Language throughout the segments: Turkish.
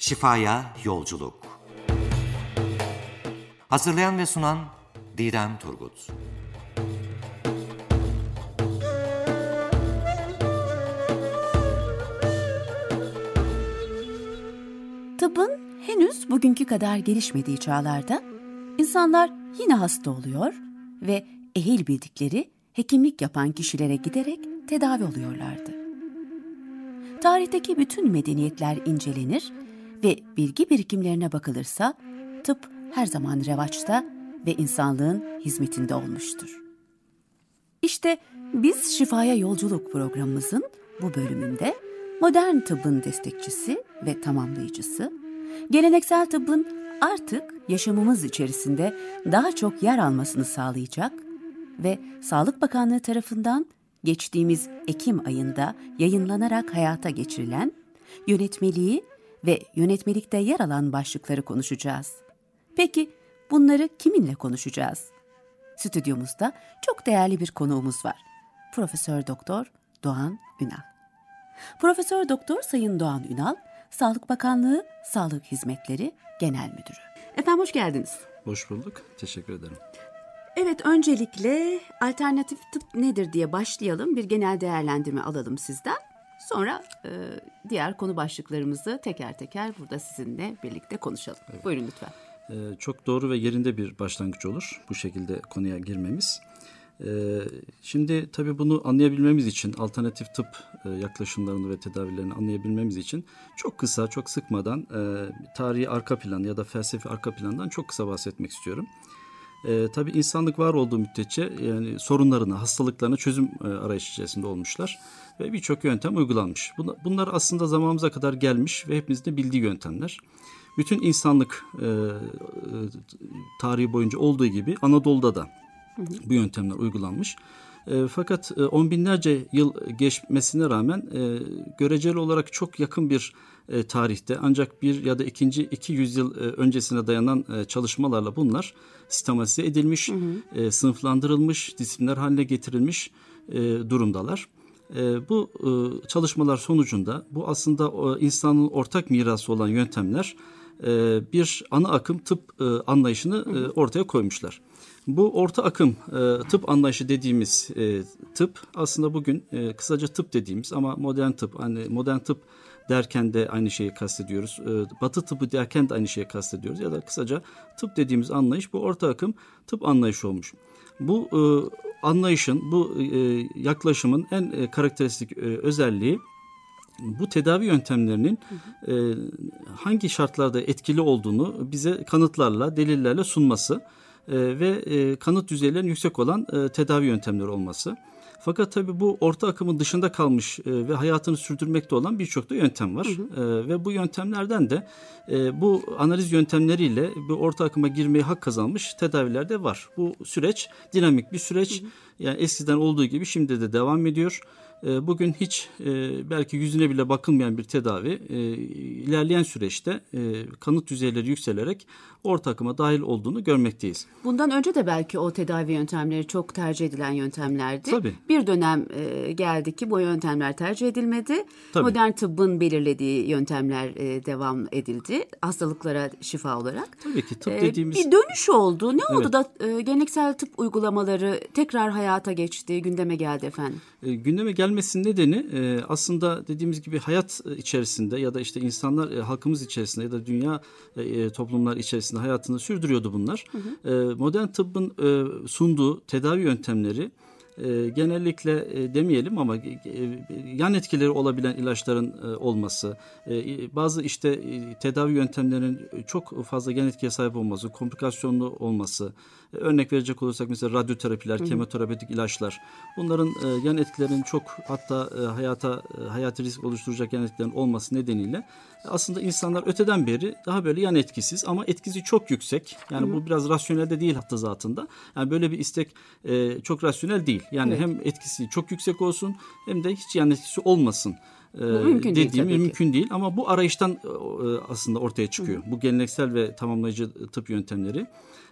Şifaya Yolculuk. Hazırlayan ve sunan Didem Turgut. Tıbbın henüz bugünkü kadar gelişmediği çağlarda insanlar yine hasta oluyor ve ehil bildikleri hekimlik yapan kişilere giderek tedavi oluyorlardı. Tarihteki bütün medeniyetler incelenir ve bilgi birikimlerine bakılırsa tıp her zaman revaçta ve insanlığın hizmetinde olmuştur. İşte biz Şifaya Yolculuk programımızın bu bölümünde modern tıbbın destekçisi ve tamamlayıcısı, geleneksel tıbbın artık yaşamımız içerisinde daha çok yer almasını sağlayacak ve Sağlık Bakanlığı tarafından geçtiğimiz Ekim ayında yayınlanarak hayata geçirilen yönetmeliği ve yönetmelikte yer alan başlıkları konuşacağız. Peki bunları kiminle konuşacağız? Stüdyomuzda çok değerli bir konuğumuz var. Profesör Doktor Doğan Ünal. Profesör Doktor Sayın Doğan Ünal, Sağlık Bakanlığı Sağlık Hizmetleri Genel Müdürü. Efendim hoş geldiniz. Hoş bulduk. Teşekkür ederim. Evet, öncelikle alternatif tıp nedir diye başlayalım. Bir genel değerlendirme alalım sizden. Sonra diğer konu başlıklarımızı teker teker burada sizinle birlikte konuşalım. Evet. Buyurun lütfen. Çok doğru ve yerinde bir başlangıç olur bu şekilde konuya girmemiz. Şimdi tabii bunu anlayabilmemiz için alternatif tıp yaklaşımlarını ve tedavilerini anlayabilmemiz için çok kısa, çok sıkmadan tarihi arka plan ya da felsefi arka plandan çok kısa bahsetmek istiyorum. Tabii insanlık var olduğu müddetçe yani sorunlarına, hastalıklarına çözüm arayışı içerisinde olmuşlar ve birçok yöntem uygulanmış. Bunlar aslında zamanımıza kadar gelmiş ve hepimizin de bildiği yöntemler. Bütün insanlık tarihi boyunca olduğu gibi Anadolu'da da bu yöntemler uygulanmış. Fakat on binlerce yıl geçmesine rağmen göreceli olarak çok yakın bir tarihte ancak bir ya da iki yüzyıl öncesine dayanan çalışmalarla bunlar sistematize edilmiş, sınıflandırılmış, disiplinler haline getirilmiş durumdalar. Bu çalışmalar sonucunda bu aslında insanın ortak mirası olan yöntemler bir ana akım tıp anlayışını ortaya koymuşlar. Bu orta akım tıp anlayışı dediğimiz tıp aslında bugün kısaca tıp dediğimiz ama modern tıp, hani modern tıp derken de aynı şeyi kastediyoruz. Batı tıbbı derken de aynı şeyi kastediyoruz ya da kısaca tıp dediğimiz anlayış bu orta akım tıp anlayışı olmuş. Bu anlayışın, bu yaklaşımın en karakteristik özelliği bu tedavi yöntemlerinin hangi şartlarda etkili olduğunu bize kanıtlarla, delillerle sunması ve kanıt düzeylerinin yüksek olan tedavi yöntemleri olması. Fakat tabii bu orta akımın dışında kalmış ve hayatını sürdürmekte olan birçok da yöntem var. Ve bu yöntemlerden de bu analiz yöntemleriyle bu orta akıma girmeye hak kazanmış tedaviler de var. Bu süreç dinamik bir süreç. Yani eskiden olduğu gibi şimdi de devam ediyor. Bugün hiç belki yüzüne bile bakılmayan bir tedavi ilerleyen süreçte kanıt düzeyleri yükselerek orta akıma dahil olduğunu görmekteyiz. Bundan önce de belki o tedavi yöntemleri çok tercih edilen yöntemlerdi. Tabii. Bir dönem geldi ki bu yöntemler tercih edilmedi. Tabii. Modern tıbbın belirlediği yöntemler devam edildi hastalıklara şifa olarak. Tabii ki tıp dediğimiz... Bir dönüş oldu. Ne oldu evet. da geleneksel tıp uygulamaları tekrar hayata geçti, gündeme geldi efendim? Gündeme gelmesinin nedeni aslında dediğimiz gibi hayat içerisinde ya da işte insanlar halkımız içerisinde ya da dünya toplumlar içerisinde hayatını sürdürüyordu bunlar. Modern tıbbın sunduğu tedavi yöntemleri genellikle demeyelim ama yan etkileri olabilen ilaçların olması, bazı işte tedavi yöntemlerinin çok fazla yan etkiye sahip olması, komplikasyonlu olması, örnek verecek olursak mesela radyoterapiler, kemoterapetik ilaçlar, bunların yan etkilerinin çok hatta hayati risk oluşturacak yan etkilerin olması nedeniyle aslında insanlar öteden beri daha böyle yan etkisiz ama etkisi çok yüksek. Yani bu biraz rasyonel de değil hatta zatında. Yani böyle bir istek çok rasyonel değil. Yani hem etkisi çok yüksek olsun hem de hiç yan etkisi olmasın. Mümkün değil ama bu arayıştan aslında ortaya çıkıyor. Bu geleneksel ve tamamlayıcı tıp yöntemleri.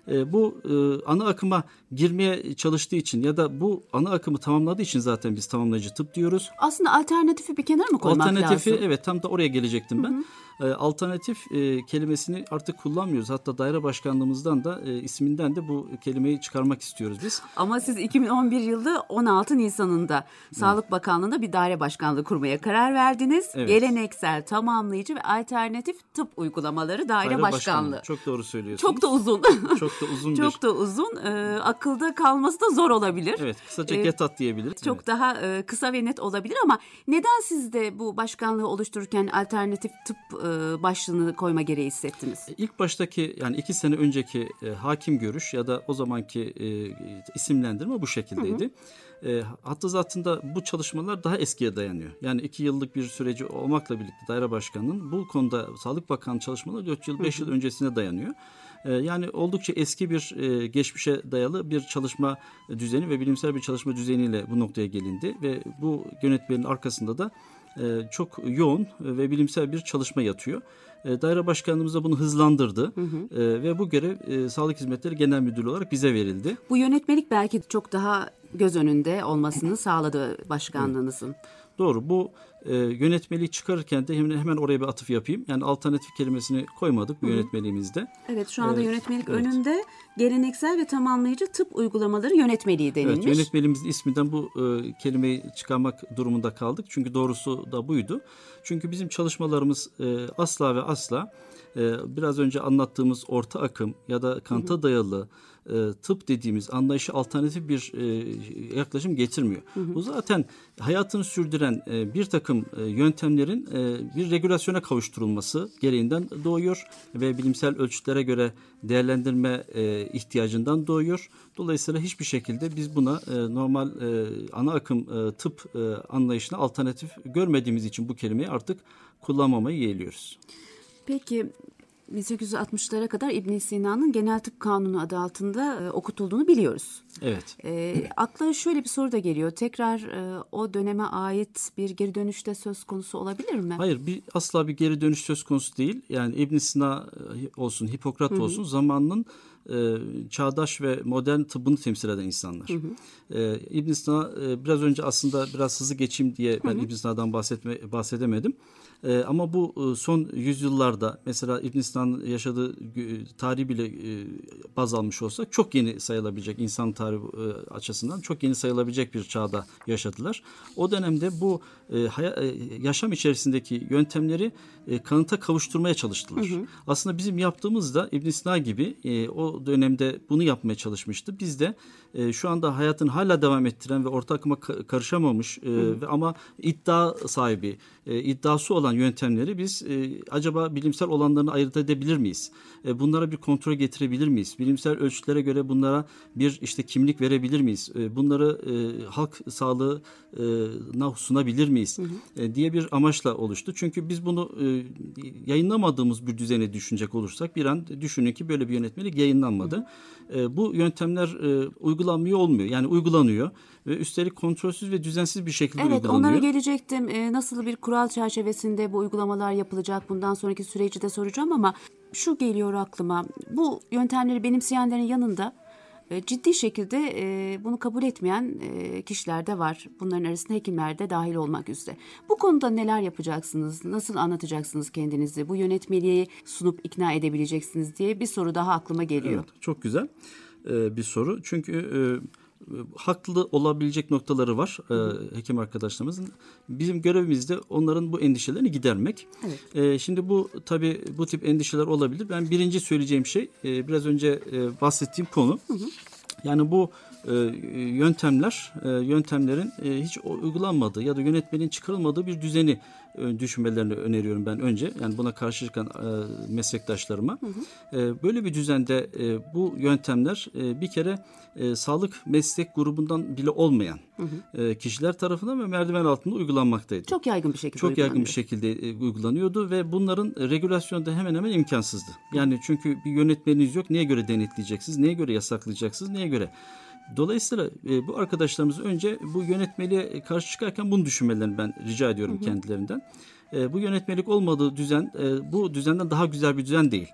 Bu ana akıma girmeye çalıştığı için ya da bu ana akımı tamamladığı için zaten biz tamamlayıcı tıp diyoruz. Aslında alternatifi bir kenara mı koymak Alternatifi lazım? evet, tam da oraya gelecektim ben. Alternatif kelimesini artık kullanmıyoruz. Hatta daire başkanlığımızdan da isminden de bu kelimeyi çıkarmak istiyoruz biz. Ama siz 2011 yılı 16 Nisan'ında Sağlık Bakanlığı'nda bir daire başkanlığı kurmaya karar verdiniz. Evet. Geleneksel, tamamlayıcı ve alternatif tıp uygulamaları daire başkanlığı. Çok doğru söylüyorsunuz. Çok da uzun. Çok da uzun Çok da uzun. Akılda kalması da zor olabilir. Evet, kısaca GETAT diyebiliriz. Çok evet. daha kısa ve net olabilir ama neden siz de bu başkanlığı oluştururken alternatif tıp başlığını koyma gereği hissettiniz? İlk baştaki, yani 2 sene önceki hakim görüş ya da o zamanki isimlendirme bu şekildeydi. Hatta zatında bu çalışmalar daha eskiye dayanıyor. Yani 2 yıllık bir süreci olmakla birlikte daire başkanının bu konuda Sağlık Bakanlığı çalışmaları 4 yıl 5 yıl öncesine dayanıyor. Yani oldukça eski bir geçmişe dayalı bir çalışma düzeni ve bilimsel bir çalışma düzeniyle bu noktaya gelindi ve bu yönetmenin arkasında da çok yoğun ve bilimsel bir çalışma yatıyor. Daire başkanlığımız da bunu hızlandırdı ve bu görev Sağlık Hizmetleri Genel Müdürlüğü olarak bize verildi. Bu yönetmelik belki çok daha göz önünde olmasını sağladı başkanlığınızın. Doğru. Bu yönetmeliği çıkarırken de hemen oraya bir atıf yapayım. Yani alternatif kelimesini koymadık bu yönetmeliğimizde. Evet, şu anda yönetmelik önünde geleneksel ve tamamlayıcı tıp uygulamaları yönetmeliği denilmiş. Evet, yönetmeliğimizin isminden bu kelimeyi çıkarmak durumunda kaldık. Çünkü doğrusu da buydu. Çünkü bizim çalışmalarımız asla ve asla biraz önce anlattığımız orta akım ya da kanıta dayalı tıp dediğimiz anlayışı alternatif bir yaklaşım getirmiyor. Bu zaten hayatını sürdüren bir takım yöntemlerin bir regülasyona kavuşturulması gereğinden doğuyor ve bilimsel ölçütlere göre değerlendirme ihtiyacından doğuyor. Dolayısıyla hiçbir şekilde biz buna normal ana akım tıp anlayışına alternatif görmediğimiz için bu kelimeyi artık kullanmamayı yeğliyoruz. Peki 1860'lara kadar İbn Sina'nın Genel Tıp Kanunu adı altında okutulduğunu biliyoruz. Evet. Akla şöyle bir soru da geliyor. Tekrar o döneme ait bir geri dönüşte söz konusu olabilir mi? Hayır, asla bir geri dönüş söz konusu değil. Yani İbn Sina olsun, Hipokrat olsun zamanının çağdaş ve modern tıbbını temsil eden insanlar. İbn Sina biraz önce aslında biraz hızlı geçeyim diye ben İbn Sina'dan bahsedemedim. Ama bu son yüzyıllarda mesela İbn Sina'nın yaşadığı tarihi bile baz almış olsak çok yeni sayılabilecek, insan tarihi açısından çok yeni sayılabilecek bir çağda yaşadılar. O dönemde bu yaşam içerisindeki yöntemleri kanıta kavuşturmaya çalıştılar. Aslında bizim yaptığımız da İbn Sina gibi o dönemde bunu yapmaya çalışmıştı. Biz de şu anda hayatını hala devam ettiren ve orta akıma karışamamış ama iddia sahibi, iddiası olan yöntemleri biz acaba bilimsel olanlarını ayırt edebilir miyiz? Bunlara bir kontrol getirebilir miyiz? Bilimsel ölçütlere göre bunlara bir kimlik verebilir miyiz? Bunları halk sağlığına sunabilir miyiz? Diye bir amaçla oluştu. Çünkü biz bunu yayınlamadığımız bir düzeni düşünecek olursak bir an düşünün ki böyle bir yönetmelik yayınlanmadı. Bu yöntemler uygulanmıyor olmuyor. Yani uygulanıyor ve üstelik kontrolsüz ve düzensiz bir şekilde uygulanıyor. Evet, onlara gelecektim. Nasıl bir kural çerçevesinde bu uygulamalar yapılacak? Bundan sonraki süreci de soracağım ama şu geliyor aklıma. Bu yöntemleri benimseyenlerin yanında ciddi şekilde bunu kabul etmeyen kişiler de var. Bunların arasında hekimler de dahil olmak üzere. Bu konuda neler yapacaksınız? Nasıl anlatacaksınız kendinizi? Bu yönetmeliği sunup ikna edebileceksiniz diye bir soru daha aklıma geliyor. Evet, çok güzel bir soru. Çünkü haklı olabilecek noktaları var hekim arkadaşlarımızın. Bizim görevimiz de onların bu endişelerini gidermek. Evet. Şimdi tabii bu tip endişeler olabilir. Ben birinci söyleyeceğim şey biraz önce bahsettiğim konu. Yani bu yöntemlerin hiç uygulanmadığı ya da yönetmenin çıkarılmadığı bir düzeni düşünmelerini öneriyorum ben önce. Yani buna karşı çıkan meslektaşlarıma. Böyle bir düzende bu yöntemler bir kere sağlık meslek grubundan bile olmayan kişiler tarafından ve merdiven altında uygulanmaktaydı. Çok yaygın bir şekilde uygulanıyordu ve bunların regülasyonu da hemen hemen imkansızdı. Yani çünkü bir yönetmeniniz yok. Neye göre denetleyeceksiniz? Neye göre yasaklayacaksınız? Neye göre? Dolayısıyla bu arkadaşlarımız önce bu yönetmeliğe karşı çıkarken bunu düşünmelerini ben rica ediyorum kendilerinden. Bu yönetmelik olmadığı düzen bu düzenden daha güzel bir düzen değil.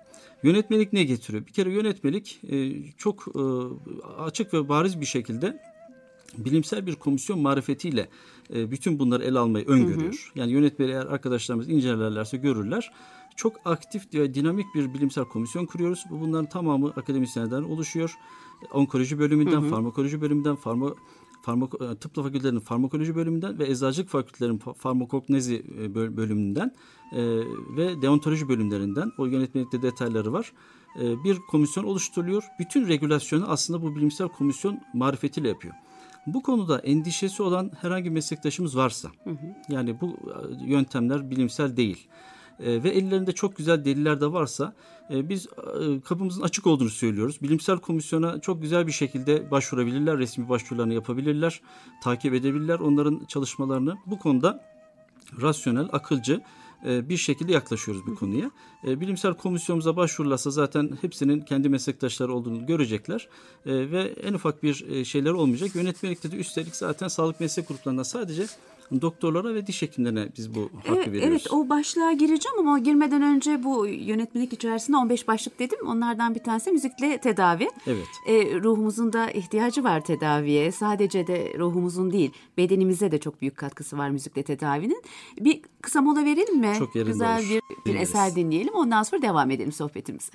Yönetmelik ne getiriyor? Bir kere yönetmelik çok açık ve bariz bir şekilde bilimsel bir komisyon marifetiyle bütün bunları ele almayı öngörüyor. Yani yönetmeliği eğer arkadaşlarımız incelerlerse görürler. Çok aktif ve dinamik bir bilimsel komisyon kuruyoruz. Bunların tamamı akademisyenlerden oluşuyor. Onkoloji bölümünden, farmakoloji bölümünden, tıp fakültelerinin farmakoloji bölümünden ve eczacılık fakültelerinin farmakognezi bölümünden ve deontoloji bölümlerinden, o yönetmelikte detayları var. Bir komisyon oluşturuluyor. Bütün regülasyonu aslında bu bilimsel komisyon marifetiyle yapıyor. Bu konuda endişesi olan herhangi bir meslektaşımız varsa, yani bu yöntemler bilimsel değil ve ellerinde çok güzel deliller de varsa biz kapımızın açık olduğunu söylüyoruz. Bilimsel komisyona çok güzel bir şekilde başvurabilirler, resmi başvurularını yapabilirler, takip edebilirler onların çalışmalarını. Bu konuda rasyonel, akılcı bir şekilde yaklaşıyoruz bu konuya. Bilimsel komisyonumuza başvururlarsa zaten hepsinin kendi meslektaşları olduğunu görecekler ve en ufak bir şeyler olmayacak. Yönetmelikte de üstelik zaten sağlık meslek gruplarından sadece doktorlara ve diş hekimlerine biz bu hakkı veriyoruz. Evet, o başlığa gireceğim ama girmeden önce bu yönetmelik içerisinde 15 başlık dedim. Onlardan bir tanesi müzikle tedavi. Evet. Ruhumuzun da ihtiyacı var tedaviye. Sadece de ruhumuzun değil, bedenimize de çok büyük katkısı var müzikle tedavinin. Bir kısa mola verelim mi? Çok yerinde Güzel olur. bir eser dinleyelim. Ondan sonra devam edelim sohbetimize.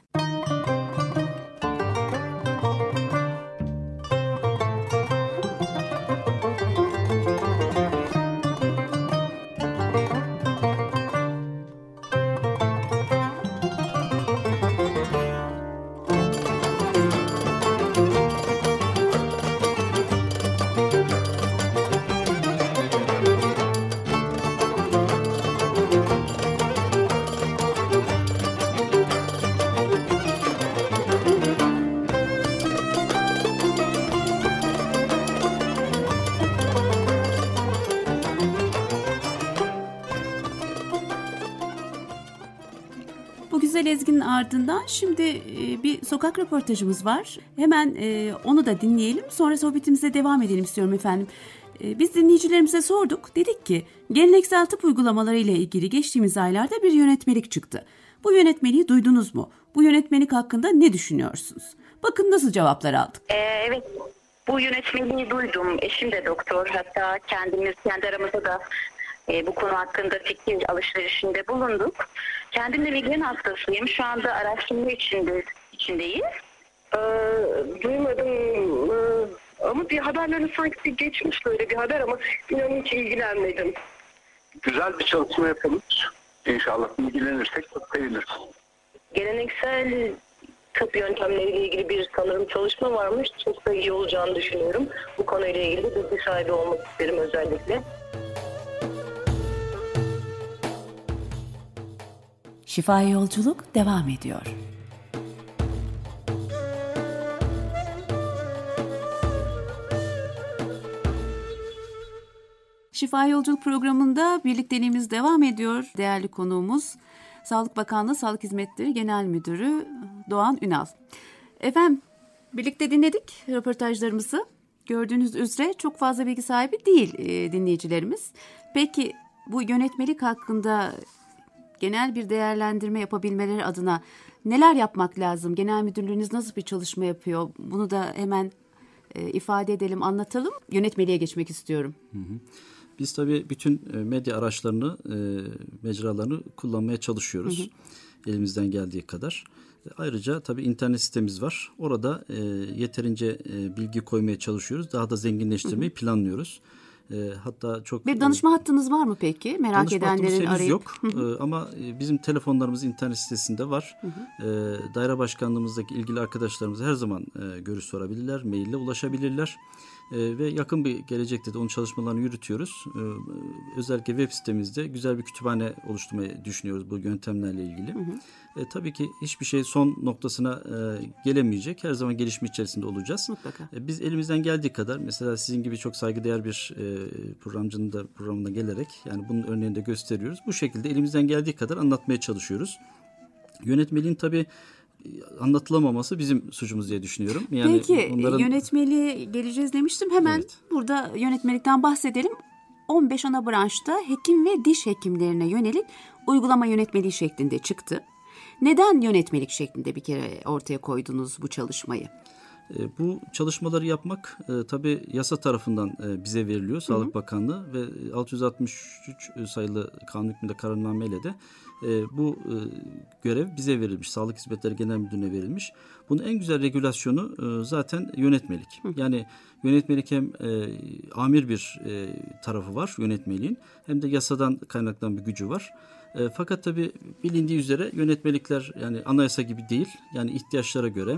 Bu güzel ezginin ardından şimdi bir sokak röportajımız var. Hemen onu da dinleyelim. Sonra sohbetimize devam edelim istiyorum efendim. Biz dinleyicilerimize sorduk. Dedik ki geleneksel tıp uygulamaları ile ilgili geçtiğimiz aylarda bir yönetmelik çıktı. Bu yönetmeliği duydunuz mu? Bu yönetmelik hakkında ne düşünüyorsunuz? Bakın nasıl cevaplar aldık. Evet, bu yönetmeliği duydum. Eşim de doktor. Hatta kendi aramızda da bu konu hakkında fikir alışverişinde bulunduk. Kendim de migren hastasıyım. Şu anda araştırma içindeyiz. Duymadım ama bir haberlerini sanki geçmiş böyle bir haber ama inanın hiç ilgilenmedim. Güzel bir çalışma yapalım. İnşallah ilgilenirsek çok seviniriz. Geleneksel tıp yöntemleriyle ilgili bir sanırım çalışma varmış. Çok da iyi olacağını düşünüyorum. Bu konuyla ilgili bilgi sahibi olmak isterim özellikle. Şifaya yolculuk devam ediyor. Şifa Yolculuk programında birlikteliğimiz devam ediyor. Değerli konuğumuz Sağlık Bakanlığı Sağlık Hizmetleri Genel Müdürü Doğan Ünal. Efendim birlikte dinledik röportajlarımızı. Gördüğünüz üzere çok fazla bilgi sahibi değil dinleyicilerimiz. Peki bu yönetmelik hakkında genel bir değerlendirme yapabilmeleri adına neler yapmak lazım? Genel müdürlüğünüz nasıl bir çalışma yapıyor? Bunu da hemen ifade edelim, anlatalım. Yönetmeliğe geçmek istiyorum. Biz tabii bütün medya araçlarını, mecralarını kullanmaya çalışıyoruz. Elimizden geldiği kadar. Ayrıca tabii internet sitemiz var. Orada yeterince bilgi koymaya çalışıyoruz. Daha da zenginleştirmeyi planlıyoruz. Hatta çok bir danışma hattınız var mı peki? Merak edenlerin arayıp. Yok. Ama bizim telefonlarımız internet sitesinde var. Daire başkanlığımızdaki ilgili arkadaşlarımız her zaman görüş sorabilirler, maille ulaşabilirler. Ve yakın bir gelecekte de onun çalışmalarını yürütüyoruz. Özellikle web sitemizde güzel bir kütüphane oluşturmayı düşünüyoruz bu yöntemlerle ilgili. Tabii ki hiçbir şey son noktasına gelemeyecek. Her zaman gelişme içerisinde olacağız. Mutlaka. Biz elimizden geldiği kadar mesela sizin gibi çok saygıdeğer bir programcının da programına gelerek yani bunun örneğini de gösteriyoruz. Bu şekilde elimizden geldiği kadar anlatmaya çalışıyoruz. Yönetmeliğin tabii anlatılamaması bizim suçumuz diye düşünüyorum. Yani peki yönetmeliğe geleceğiz demiştim. Hemen burada yönetmelikten bahsedelim. 15 ana branşta hekim ve diş hekimlerine yönelik uygulama yönetmeliği şeklinde çıktı. Neden yönetmelik şeklinde bir kere ortaya koydunuz bu çalışmayı? Bu çalışmaları yapmak tabii yasa tarafından bize veriliyor. Sağlık Bakanlığı ve 663 sayılı kanun hükmünde kararnameyle de bu görev bize verilmiş. Sağlık Hizmetleri Genel Müdürlüğü'ne verilmiş. Bunun en güzel regülasyonu zaten yönetmelik. Yani yönetmelik hem amir bir tarafı var yönetmeliğin, hem de yasadan kaynaklanan bir gücü var. Fakat tabii bilindiği üzere yönetmelikler yani anayasa gibi değil. Yani ihtiyaçlara göre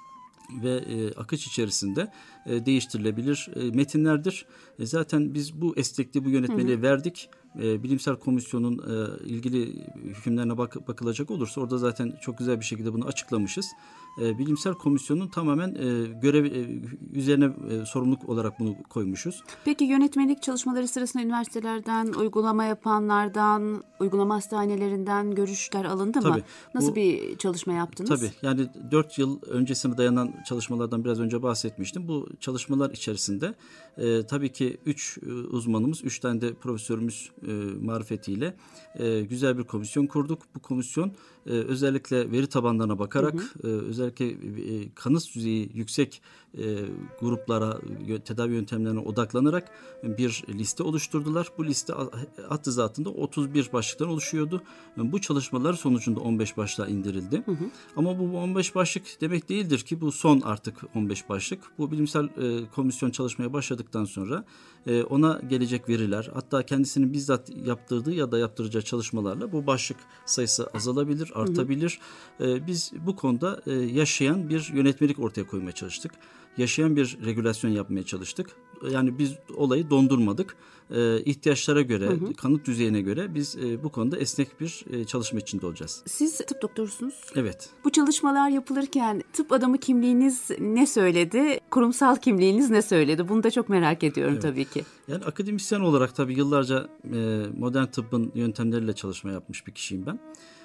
ve akış içerisinde değiştirilebilir metinlerdir. Zaten biz bu esnekliği, bu yönetmeliğe verdik. Bilimsel komisyonun ilgili hükümlerine bakılacak olursa orada zaten çok güzel bir şekilde bunu açıklamışız. Bilimsel komisyonun tamamen görev üzerine sorumluluk olarak bunu koymuşuz. Peki yönetmelik çalışmaları sırasında üniversitelerden, uygulama yapanlardan, uygulama hastanelerinden görüşler alındı mı? Tabii, Nasıl bir çalışma yaptınız? Tabii yani 4 yıl öncesine dayanan çalışmalardan biraz önce bahsetmiştim. Bu çalışmalar içerisinde tabii ki 3 uzmanımız, 3 tane de profesörümüz marifetiyle güzel bir komisyon kurduk. Bu komisyon özellikle veri tabanlarına bakarak özellikle kanıt düzeyi yüksek gruplara, tedavi yöntemlerine odaklanarak bir liste oluşturdular. Bu liste hattı zatında 31 başlıktan oluşuyordu. Bu çalışmalar sonucunda 15 başlığa indirildi. Ama bu 15 başlık demek değildir ki bu son artık 15 başlık. Bu bilimsel komisyon çalışmaya başladıktan sonra ona gelecek veriler, hatta kendisinin bizzat yaptırdığı ya da yaptıracağı çalışmalarla bu başlık sayısı azalabilir, artabilir. Biz bu konuda yaşayan bir yönetmelik ortaya koymaya çalıştık. Yaşayan bir regülasyon yapmaya çalıştık. Yani biz olayı dondurmadık. İhtiyaçlara göre, kanıt düzeyine göre biz bu konuda esnek bir çalışma içinde olacağız. Siz tıp doktorusunuz. Evet. Bu çalışmalar yapılırken tıp adamı kimliğiniz ne söyledi, kurumsal kimliğiniz ne söyledi? Bunu da çok merak ediyorum tabii ki. Yani akademisyen olarak tabii yıllarca modern tıbbın yöntemleriyle çalışma yapmış bir kişiyim ben.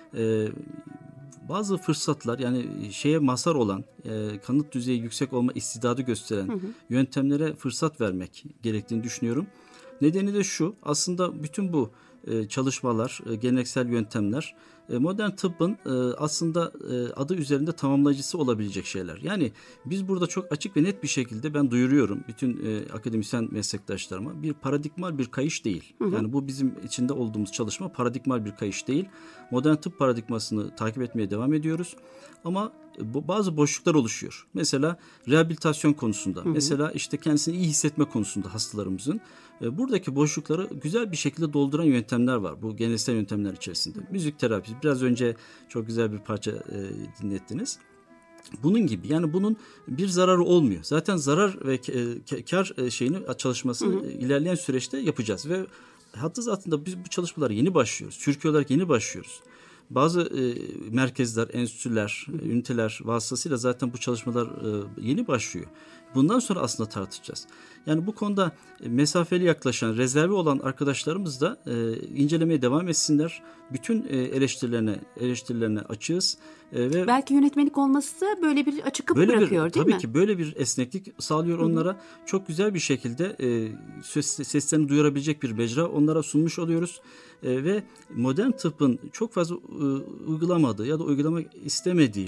Bazı fırsatlar yani şeye mazhar olan, kanıt düzeyi yüksek olma istidadı gösteren yöntemlere fırsat vermek gerektiğini düşünüyorum. Nedeni de şu, aslında bütün bu çalışmalar, geleneksel yöntemler modern tıbbın aslında adı üzerinde tamamlayıcısı olabilecek şeyler. Yani biz burada çok açık ve net bir şekilde ben duyuruyorum bütün akademisyen meslektaşlarıma, bir paradigmal bir kayış değil. Yani bu bizim içinde olduğumuz çalışma paradigmal bir kayış değil. Modern tıp paradigmasını takip etmeye devam ediyoruz. Ama bazı boşluklar oluşuyor. Mesela rehabilitasyon konusunda, mesela işte kendisini iyi hissetme konusunda hastalarımızın buradaki boşlukları güzel bir şekilde dolduran yöntemler var bu geleneksel yöntemler içerisinde. Müzik terapisi, biraz önce çok güzel bir parça dinlettiniz. Bunun gibi, yani bunun bir zararı olmuyor. Zaten zarar ve kar çalışması ilerleyen süreçte yapacağız ve hatta zaten biz bu çalışmalara yeni başlıyoruz. Türkiye olarak yeni başlıyoruz. Bazı merkezler, enstitüler, üniteler vasıtasıyla zaten bu çalışmalar yeni başlıyor. Bundan sonra aslında tartışacağız. Yani bu konuda mesafeli yaklaşan, rezervi olan arkadaşlarımız da incelemeye devam etsinler. Bütün eleştirilerine açığız. Ve belki yönetmelik olması da böyle bir açık kapı bırakıyor değil mi? Tabii ki böyle bir esneklik sağlıyor onlara. Çok güzel bir şekilde seslerini duyurabilecek bir mecra onlara sunmuş oluyoruz. Ve modern tıbbın çok fazla uygulamadığı ya da uygulamak istemediği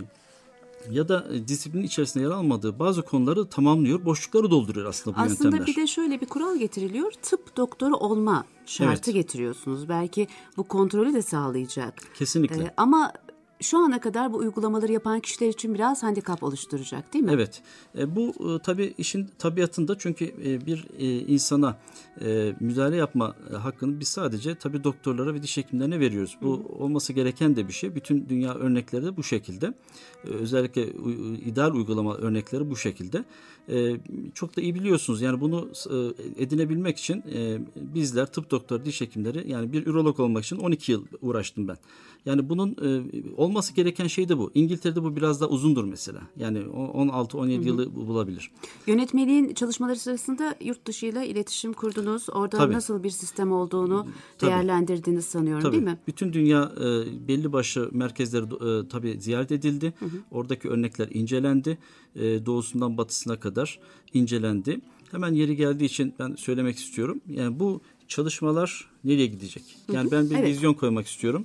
ya da disiplinin içerisinde yer almadığı bazı konuları tamamlıyor, boşlukları dolduruyor aslında bu yöntemler. Aslında bir de şöyle bir kural getiriliyor, tıp doktoru olma şartı getiriyorsunuz. Belki bu kontrolü de sağlayacak. Kesinlikle. Ama şu ana kadar bu uygulamaları yapan kişiler için biraz handikap oluşturacak değil mi? Evet. Bu tabii işin tabiatında, çünkü bir insana müdahale yapma hakkını biz sadece tabii doktorlara ve diş hekimlerine veriyoruz. Bu olması gereken de bir şey. Bütün dünya örnekleri de bu şekilde. Özellikle ideal uygulama örnekleri bu şekilde. Çok da iyi biliyorsunuz. Yani bunu edinebilmek için bizler tıp doktoru, diş hekimleri, yani bir ürolog olmak için 12 yıl uğraştım ben. Yani bunun olması gereken şey de bu. İngiltere'de bu biraz daha uzundur mesela. Yani 16-17 yılı bulabilir. Yönetmeliğin çalışmaları sırasında yurt dışıyla iletişim kurdunuz. Orada nasıl bir sistem olduğunu değerlendirdiğiniz sanıyorum, değil mi? Bütün dünya belli başlı merkezleri tabii ziyaret edildi. Oradaki örnekler incelendi. Doğusundan batısına kadar incelendi. Hemen yeri geldiği için ben söylemek istiyorum. Yani bu çalışmalar nereye gidecek? Yani ben bir vizyon koymak istiyorum.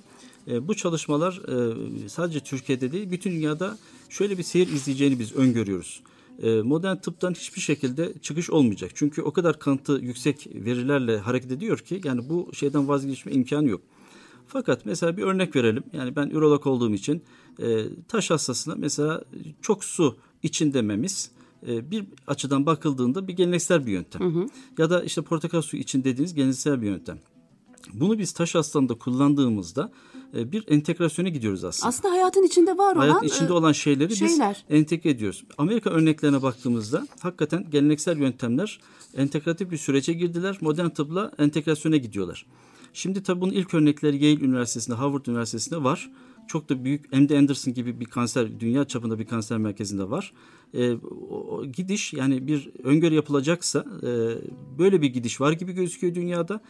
Bu çalışmalar sadece Türkiye'de değil, bütün dünyada şöyle bir seyir izleyeceğini biz öngörüyoruz. Modern tıptan hiçbir şekilde çıkış olmayacak. Çünkü o kadar kanıtı yüksek verilerle hareket ediyor ki yani bu şeyden vazgeçme imkanı yok. Fakat mesela bir örnek verelim. Yani ben ürolog olduğum için taş hastasına mesela çok su için dememiz bir açıdan bakıldığında bir geleneksel bir yöntem. Ya da işte portakal suyu için dediğiniz geleneksel bir yöntem. Bunu biz taş hastalığında kullandığımızda bir entegrasyona gidiyoruz aslında. Aslında hayatın içinde var olan hayatın içinde olan şeyleri biz entegre ediyoruz. Amerika örneklerine baktığımızda hakikaten geleneksel yöntemler entegratif bir sürece girdiler. Modern tıpla entegrasyona gidiyorlar. Şimdi tabii bunun ilk örnekleri Yale Üniversitesi'nde, Harvard Üniversitesi'nde var. Çok da büyük MD Anderson gibi bir kanser, dünya çapında bir kanser merkezinde var. O gidiş, yani bir öngörü yapılacaksa böyle bir gidiş var gibi gözüküyor dünyada.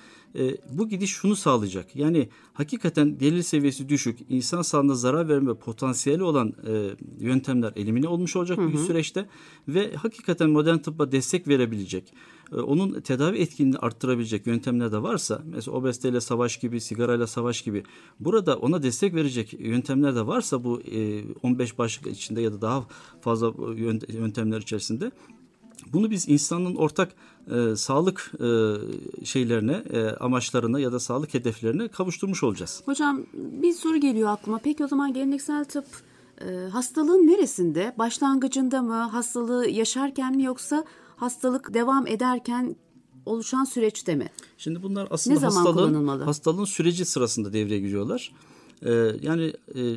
Bu gidiş şunu sağlayacak. Yani hakikaten gelir seviyesi düşük, insan sağlığına zarar verme potansiyeli olan yöntemler elimine olmuş olacak bir süreçte ve hakikaten modern tıbba destek verebilecek, onun tedavi etkinliğini arttırabilecek yöntemler de varsa, mesela obeziteyle savaş gibi, sigarayla savaş gibi, burada ona destek verecek yöntemler de varsa bu 15 başlık içinde ya da daha fazla yöntemler içerisinde, bunu biz insanın ortak sağlık şeylerine, amaçlarına ya da sağlık hedeflerine kavuşturmuş olacağız. Hocam bir soru geliyor aklıma. Peki o zaman geleneksel tıp hastalığın neresinde? Başlangıcında mı, hastalığı yaşarken mi, yoksa hastalık devam ederken oluşan süreçte mi? Şimdi bunlar aslında hastalığın süreci sırasında devreye giriyorlar. Yani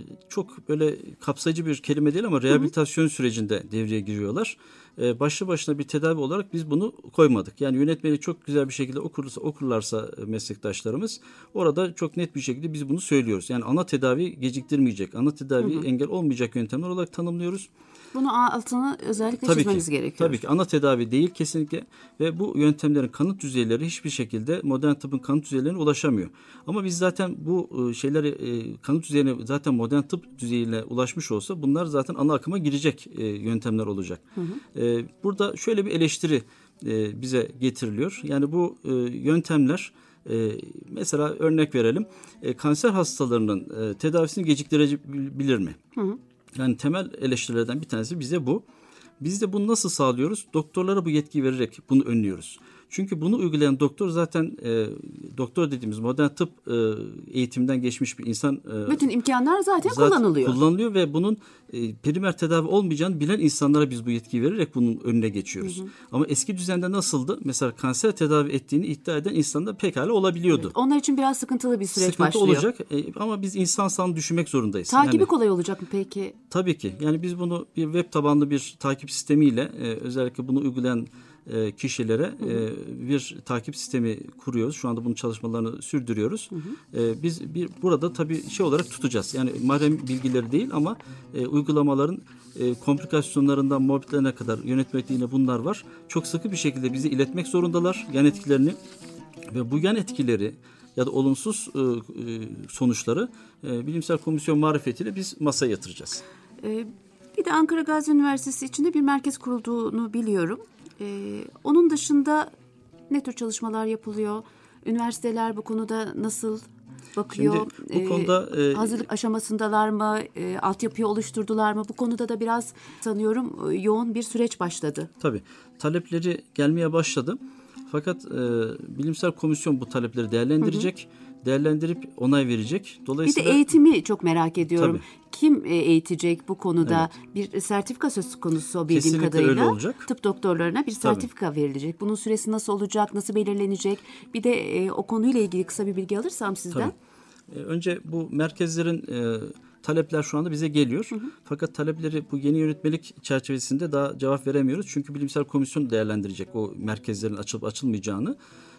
çok böyle kapsayıcı bir kelime değil ama rehabilitasyon sürecinde devreye giriyorlar. Başlı başına bir tedavi olarak biz bunu koymadık. Yani yönetmeni çok güzel bir şekilde okurlarsa meslektaşlarımız, orada çok net bir şekilde biz bunu söylüyoruz. Yani ana tedavi geciktirmeyecek, ana tedavi engel olmayacak yöntemler olarak tanımlıyoruz. Bunu altını özellikle çizmeniz gerekiyor. Tabii ki ana tedavi değil kesinlikle ve bu yöntemlerin kanıt düzeyleri hiçbir şekilde modern tıbbın kanıt düzeylerine ulaşamıyor. Ama biz zaten bu şeyleri kanıt düzeyine zaten modern tıp düzeyine ulaşmış olsa bunlar zaten ana akıma girecek yöntemler olacak. Burada şöyle bir eleştiri bize getiriliyor. Yani bu yöntemler, mesela örnek verelim, kanser hastalarının tedavisini geciktirebilir mi? Yani temel eleştirilerden bir tanesi bize bu. Biz de bunu nasıl sağlıyoruz? Doktorlara bu yetkiyi vererek bunu önlüyoruz. Çünkü bunu uygulayan doktor zaten doktor dediğimiz modern tıp eğitiminden geçmiş bir insan. Bütün imkanlar zaten kullanılıyor ve bunun primer tedavi olmayacağını bilen insanlara biz bu yetkiyi vererek bunun önüne geçiyoruz. Ama eski düzende nasıldı? Mesela kanser tedavi ettiğini iddia eden insanlar pekala olabiliyordu. Evet, onlar için biraz sıkıntılı bir süreç başlıyor. Olacak ama biz insan sağlığını düşünmek zorundayız. Takibi kolay olacak mı peki? Tabii ki. Yani biz bunu bir web tabanlı bir takip sistemiyle özellikle bunu uygulayan kişilere bir takip sistemi kuruyoruz. Şu anda bunun çalışmalarını sürdürüyoruz. Biz burada tabii olarak tutacağız. Yani mahrem bilgileri değil ama uygulamaların komplikasyonlarından morbidlerine kadar yönetmeliğine bunlar var. Çok sıkı bir şekilde bize iletmek zorundalar yan etkilerini ve bu yan etkileri ya da olumsuz sonuçları bilimsel komisyon marifetiyle biz masaya yatıracağız. Bir de Ankara Gazi Üniversitesi içinde bir merkez kurulduğunu biliyorum. Onun dışında ne tür çalışmalar yapılıyor? Üniversiteler bu konuda nasıl bakıyor? Şimdi bu konuda hazırlık aşamasındalar mı? Altyapıyı oluşturdular mı? Bu konuda da biraz sanıyorum yoğun bir süreç başladı. Tabii. Talepleri gelmeye başladı. Fakat bilimsel komisyon bu talepleri değerlendirecek. Değerlendirip onay verecek. Dolayısıyla bir de eğitimi çok merak ediyorum. Tabii. Kim eğitecek bu konuda? Evet. Bir sertifika söz konusu bildiğim kesinlikle kadarıyla. Öyle olacak. Tıp doktorlarına bir sertifika verilecek. Bunun süresi nasıl olacak? Nasıl belirlenecek? Bir de o konuyla ilgili kısa bir bilgi alırsam sizden. Önce bu merkezlerin talepler şu anda bize geliyor. Fakat talepleri bu yeni yönetmelik çerçevesinde daha cevap veremiyoruz. Çünkü bilimsel komisyon değerlendirecek o merkezlerin açılıp açılmayacağını.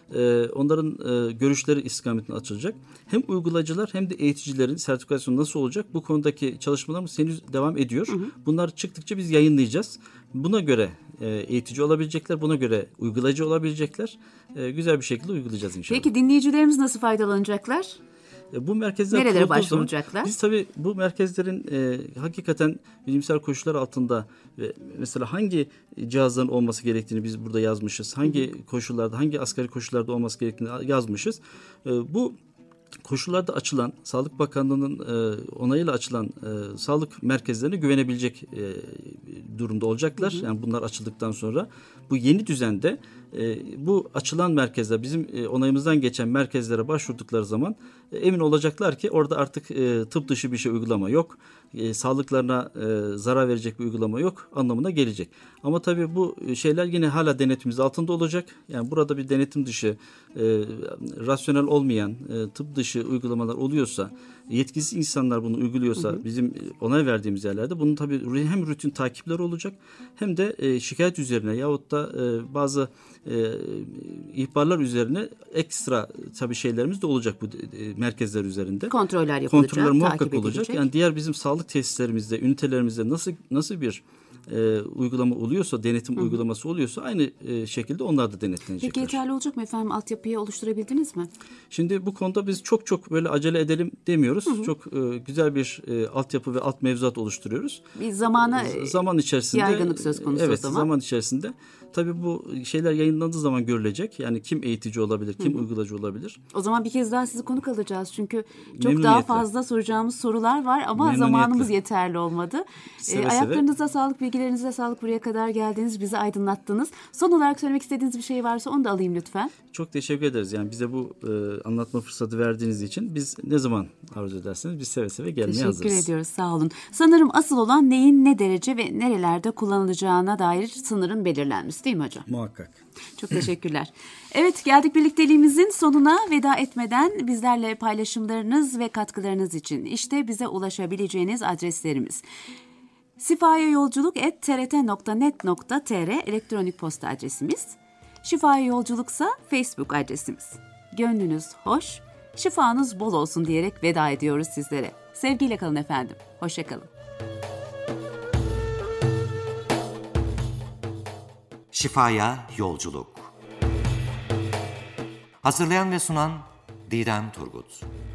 Onların görüşleri istikametine açılacak. Hem uygulayıcılar hem de eğiticilerin sertifikasyonu nasıl olacak? Bu konudaki çalışmalarımız henüz devam ediyor. Bunlar çıktıkça biz yayınlayacağız. Buna göre eğitici olabilecekler, buna göre uygulayıcı olabilecekler. Güzel bir şekilde uygulayacağız inşallah. Peki dinleyicilerimiz nasıl faydalanacaklar? Bu merkezler nerelere başvuracaklar? Biz tabii bu merkezlerin hakikaten bilimsel koşullar altında mesela hangi cihazların olması gerektiğini biz burada yazmışız. Hangi koşullarda, hangi asgari koşullarda olması gerektiğini yazmışız. Bu koşullarda açılan, Sağlık Bakanlığı'nın onayıyla açılan sağlık merkezlerine güvenebilecek durumda olacaklar. Yani bunlar açıldıktan sonra bu yeni düzende bu açılan merkezler, bizim onayımızdan geçen merkezlere başvurdukları zaman emin olacaklar ki orada artık tıp dışı bir şey uygulama yok. Sağlıklarına zarar verecek bir uygulama yok anlamına gelecek. Ama tabii bu şeyler yine hala denetimimiz altında olacak. Yani burada bir denetim dışı, rasyonel olmayan, tıp dışı uygulamalar oluyorsa, yetkisiz insanlar bunu uyguluyorsa bizim onay verdiğimiz yerlerde bunun tabii hem rutin takipler olacak hem de şikayet üzerine yahut da bazı ihbarlar üzerine ekstra tabii şeylerimiz de olacak bu merkezler üzerinde. Kontroller yapılacak, Kontroller muhakkak takip olacak. edilecek. Yani diğer bizim sağlık tesislerimizde, ünitelerimizde nasıl bir uygulama oluyorsa, denetim uygulaması oluyorsa aynı şekilde onlar da denetlenecekler. Peki yeterli olacak mı efendim? Altyapıyı oluşturabildiniz mi? Şimdi bu konuda biz çok böyle acele edelim demiyoruz. Çok güzel bir altyapı ve alt mevzuat oluşturuyoruz. Bir zaman içerisinde yaygınlık söz konusu evet, o zaman. zaman içerisinde tabii bu şeyler yayınlandığı zaman görülecek. Yani kim eğitici olabilir, kim uygulayıcı olabilir. O zaman bir kez daha sizi konuk alacağız. Çünkü çok Memnuniyetle. daha fazla soracağımız sorular var ama Memnuniyetle. zamanımız yeterli olmadı. Seve seve. Ayaklarınıza sağlık, bilgilerinize sağlık. Buraya kadar geldiniz, bizi aydınlattınız. Son olarak söylemek istediğiniz bir şey varsa onu da alayım lütfen. Çok teşekkür ederiz. Yani bize bu anlatma fırsatı verdiğiniz için biz ne zaman arzu ederseniz biz seve seve gelmeye hazırız. Teşekkür ediyoruz, sağ olun. Sanırım asıl olan neyin ne derece ve nerelerde kullanılacağına dair sınırın belirlenmesi değil mi hocam? Muhakkak. Çok teşekkürler. Evet, geldik birlikteliğimizin sonuna. Veda etmeden bizlerle paylaşımlarınız ve katkılarınız için işte bize ulaşabileceğiniz adreslerimiz. sifayayolculuk@trt.net.tr elektronik posta adresimiz. Şifaya Yolculuksa Facebook adresimiz. Gönlünüz hoş, şifanız bol olsun diyerek veda ediyoruz sizlere. Sevgiyle kalın efendim. Hoşça kalın. Şifaya Yolculuk. Hazırlayan ve sunan Didem Turgut.